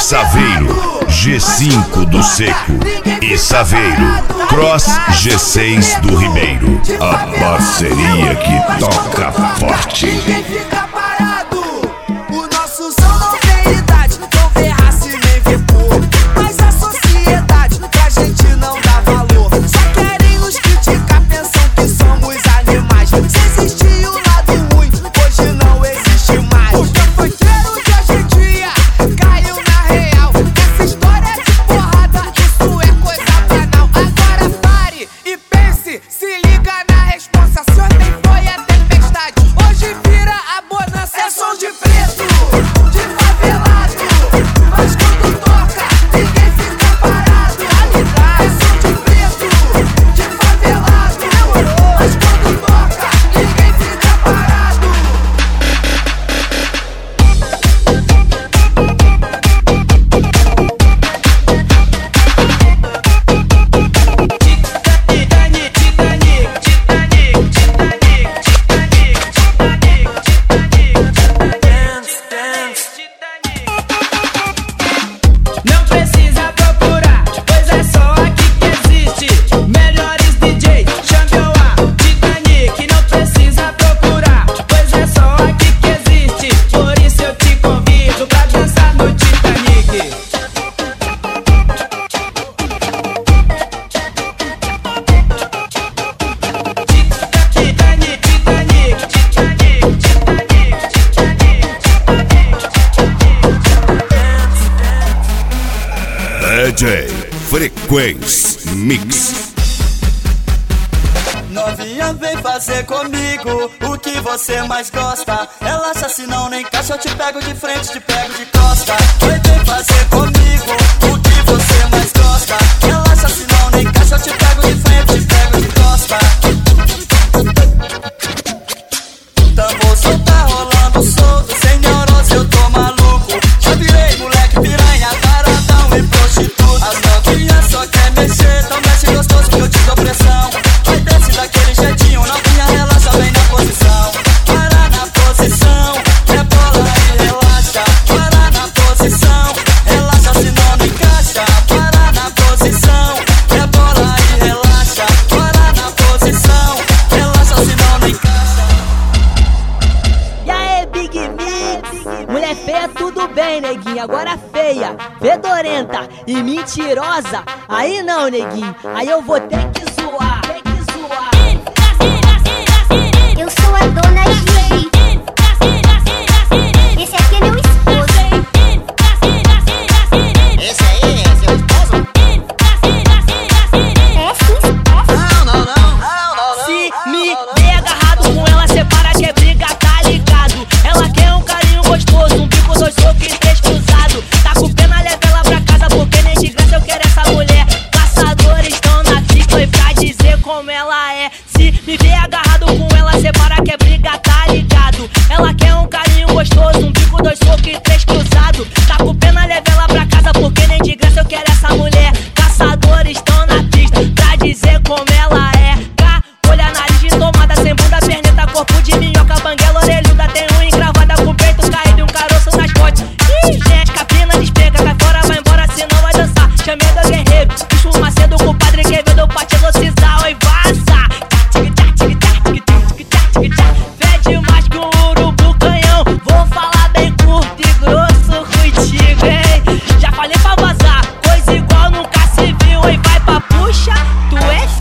Saveiro, G5 do Seco e Saveiro, Cross G6 do Ribeiro. A parceria que toca forte. Ninguém fica parado. O nosso som não tem idade, não vê raça e nem vê cor. Mas a sociedade pra gente não dá valor. Só querem nos criticar, pensam que somos animais. Se existia o lado ruim, hoje não existe mais. Porque o funkeiro de hoje em dia caiu na real. Essa história de porrada, isso é coisa banal. Agora pare e pense, se liga na responsa. Se ontem foi a tempestade, hoje vira a bonança. É som de preto, de favelado, mas quando toca, ninguém fica parado. É som de preto, de favelado, mas quando toca, ninguém fica parado. Não precisa procurar, pois é só aqui que existe. Melhores DJs, champion A, Titanic. Não precisa procurar, pois é só aqui que existe. Por isso eu te convido pra dançar no Titanic. DJ Frequência Mix. Novinha, vem fazer comigo o que você mais gosta. Relaxa, senão nem encaixa, eu te pego de frente, te pego de costa. Vem fazer comigo o que você mais gosta. Relaxa, senão nem encaixa, eu te pego de frente, te pego de costa. Tambor só tá rolando solto, sem neurose eu tô maluco. Já virei moleque piranha, taradão e prostituto. As novinhas só quer mexer, então mexe gostoso que eu te dou pressão. Vai desce daquele jeitinho, novinha relaxa bem na posição. Para na posição, rebola e relaxa. Para na posição, relaxa senão não encaixa. Para na posição, rebola e relaxa. Para na posição, relaxa senão não encaixa. E aí, Big Mix? Mulher feia, tudo bem, neguinho. Agora feia, fedorenta e mentirosa, aí não, neguinho. Aí eu vou ter que